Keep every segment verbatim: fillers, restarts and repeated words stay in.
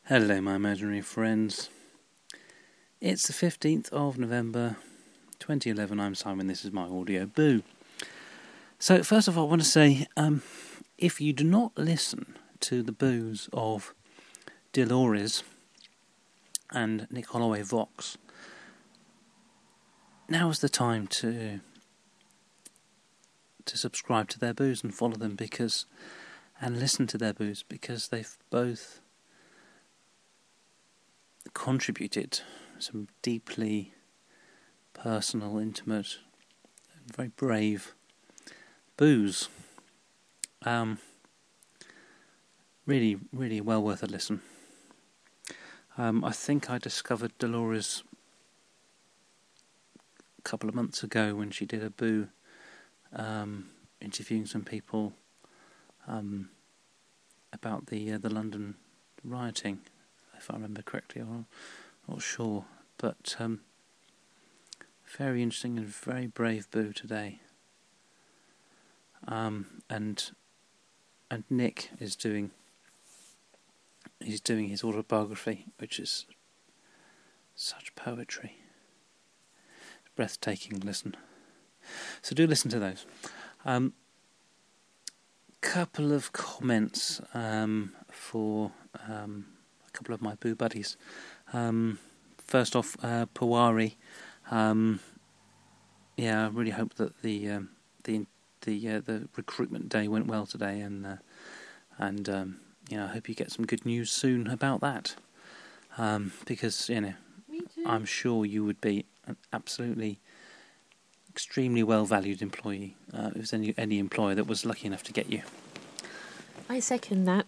Hello, my imaginary friends. It's the fifteenth of November, twenty eleven. I'm Simon. This is my audio boo. So, first of all, I want to say, um, if you do not listen to the boos of Dolores and Nick Holloway Vox, now is the time to to subscribe to their boos and follow them because, and listen to their boos because they've both contributed some deeply personal, intimate, very brave boos. Um, really, really well worth a listen. Um, I think I discovered Dolores a couple of months ago when she did a boo, um, interviewing some people um, about the uh, the London rioting. If I remember correctly, I'm not sure, but um, very interesting and very brave boo today. Um, and and Nick is doing he's doing his autobiography, which is such poetry. It's breathtaking. Listen, so do listen to those. Um, couple of comments um, for. Um, couple of my boo buddies. Um, first off, uh, Pawari. Um, yeah, I really hope that the um, the the uh, the recruitment day went well today, and uh, and um, you know, I hope you get some good news soon about that. Um, because you know, I'm sure you would be an absolutely extremely well valued employee uh, if there's any any employer that was lucky enough to get you. I second that.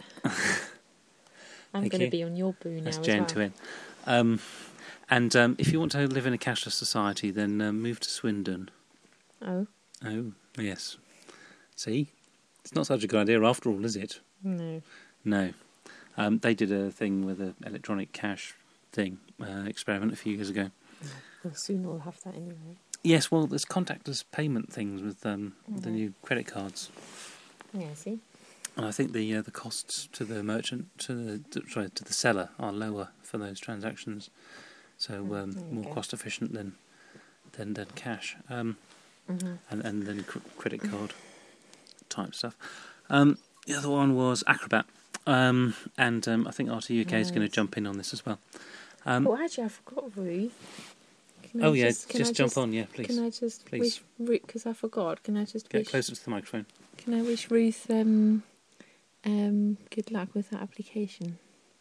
I'm going to you. be on your boo now That's as Jen well. to in. Um, and um, if you want to live in a cashless society, then uh, move to Swindon. Oh? Oh, yes. See? It's not such a good idea after all, is it? No. No. Um, they did a thing with an electronic cash thing, uh, experiment a few years ago. Well, soon we'll have that anyway. Yes, well, there's contactless payment things with um, Mm-hmm. the new credit cards. Yeah, see? And I think the uh, the costs to the merchant, to the to, sorry, to the seller, are lower for those transactions, so um, more go. cost efficient than than, than cash, um, Mm-hmm. and and then cr- credit card type stuff. Um, the other one was Acrobat, um, and um, I think R T U K is going to Nice. jump in on this as well. Um, Oh, actually, I forgot Ruth. Can oh I yeah, just, just, can I jump just, on, yeah, please. Can I just Please. wish Ruth, because I forgot, can I just Get wish... closer to the microphone. Can I wish Ruth um, um, good luck with that application?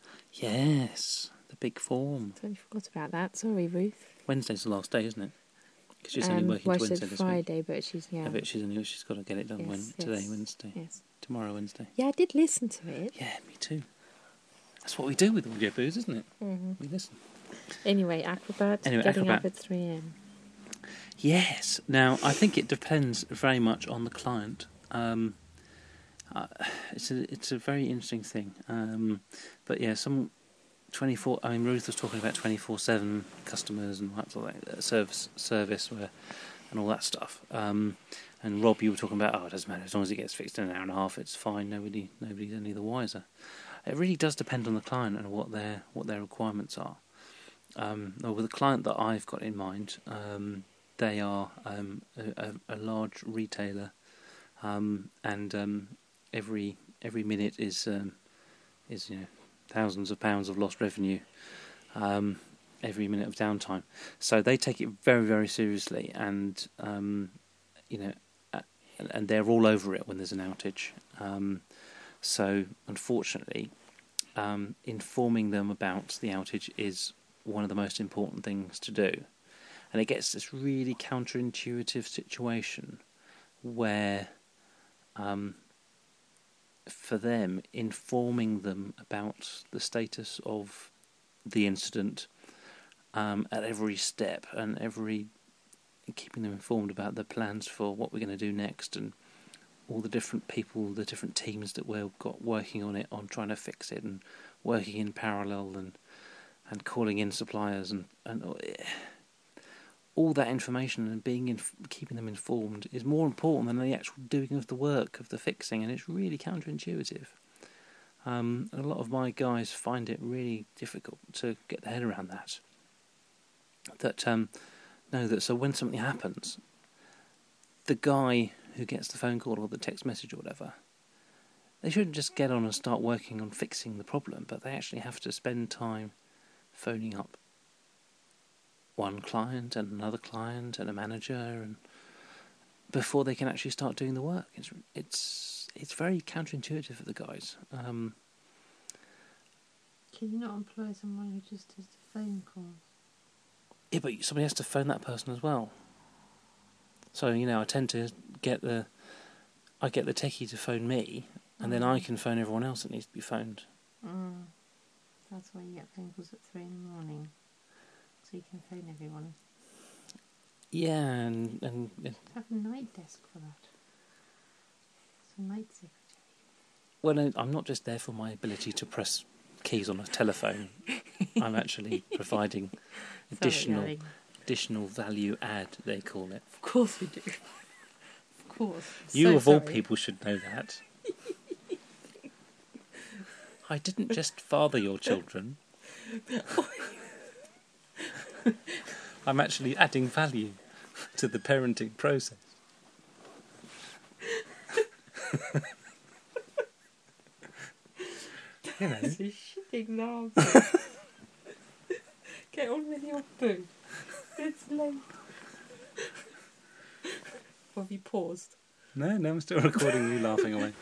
Yes, the big form. Totally forgot about that. Sorry, Ruth. Wednesday's the last day, isn't it? Because she's only Um, working well, to I Wednesday said this Friday, week. but she's, yeah. I bet she's only she's got to get it done Yes, when, yes. today, Wednesday. Yes. Tomorrow, Wednesday. Yeah, I did listen to it. Yeah, me too. That's what we do with audio boos, isn't it? Mm-hmm. We listen. Anyway, Acrobat, Anyway, getting Acrobat. up at three a.m. Yes. Now, I think it depends very much on the client. Um, uh, it's a it's a very interesting thing. Um, but yeah, some twenty-four. I mean, Ruth was talking about twenty-four seven customers and that sort of like, uh, service service where and all that stuff. Um, and Rob, you were talking about, oh, it doesn't matter as long as it gets fixed in an hour and a half, it's fine. Nobody nobody's any the wiser. It really does depend on the client and what their what their requirements are. Um, with the client that I've got in mind, um, they are um, a, a, a large retailer, um, and um, every every minute is um, is you know thousands of pounds of lost revenue, um, every minute of downtime. So they take it very very seriously, and um, you know, uh, and they're all over it when there's an outage. Um, so unfortunately, um, informing them about the outage is one of the most important things to do. And it gets this really counterintuitive situation where, um, for them, informing them about the status of the incident um, at every step and every keeping them informed about the plans for what we're going to do next and all the different people, the different teams that we've got working on it, on trying to fix it and working in parallel and and calling in suppliers and, and all that information and being in, keeping them informed is more important than the actual doing of the work of the fixing, and it's really counterintuitive. Um, and a lot of my guys find it really difficult to get their head around that. That um, no, that so when something happens, the guy who gets the phone call or the text message or whatever, they shouldn't just get on and start working on fixing the problem, but they actually have to spend time phoning up one client and another client and a manager, and before they can actually start doing the work. It's it's it's very counterintuitive for the guys. Um, Can you not employ someone who just does the phone calls? yeah, but somebody has to phone that person as well. So, you know, I tend to get the I get the techie to phone me, and mm. then I can phone everyone else that needs to be phoned. Mm. That's why you get phone calls at three in the morning, so you can phone everyone. Yeah, and... and, and have a night desk for that. It's a night secretary. Well, I'm not just there for my ability to press keys on a telephone. I'm actually providing additional Sorry, additional value add, they call it. Of course we do. Of course. I'm you, so of sorry. all people, should know that. I didn't just father your children. I'm actually adding value to the parenting process. You know. You're shitting now. Get on with your boo. It's late. Or have you paused? No, no, I'm still recording you laughing away.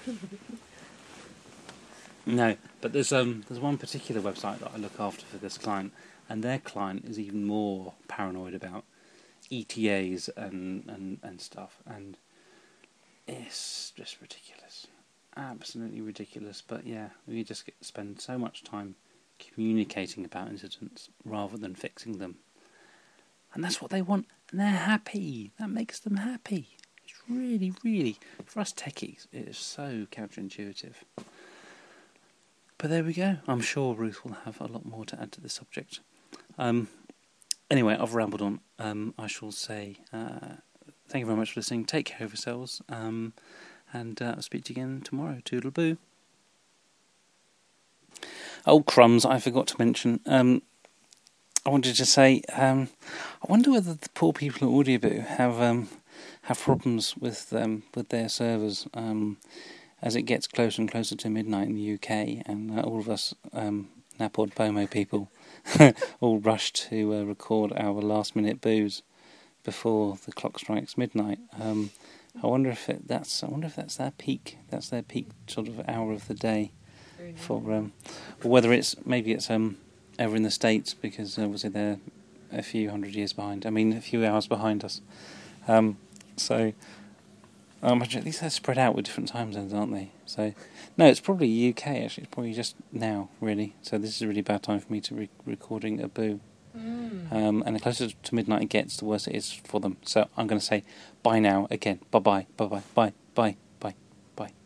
No, but there's um there's one particular website that I look after for this client, and their client is even more paranoid about E T As and, and, and stuff, and it's just ridiculous. Absolutely ridiculous. But yeah, we just get, spend so much time communicating about incidents rather than fixing them. And that's what they want, and they're happy. That makes them happy. It's really, really, for us techies, it is so counterintuitive. But there we go. I'm sure Ruth will have a lot more to add to the subject. Um, anyway, I've rambled on. Um, I shall say uh, thank you very much for listening. Take care of yourselves. Um, and uh, I'll speak to you again tomorrow. Toodle-boo. Oh, crumbs, I forgot to mention. Um, I wanted to say, um, I wonder whether the poor people at Audioboo have um, have problems with um, with their servers um, as it gets closer and closer to midnight in the U K, and uh, all of us um, Napod Pomo people all rush to uh, record our last minute boos before the clock strikes midnight. Um, I wonder if it, that's I wonder if that's their peak. That's their peak sort of hour of the day. For um, or whether it's maybe it's um over in the States, because obviously they're a few hundred years behind. I mean, a few hours behind us. Um, so um, at least they're spread out with different time zones, aren't they? So no, it's probably U K actually. It's probably just now, really. So this is a really bad time for me to be recording a boo. Mm. Um, and the closer to midnight it gets, the worse it is for them. So I'm going to say bye now again. Bye bye. Bye bye. Bye bye.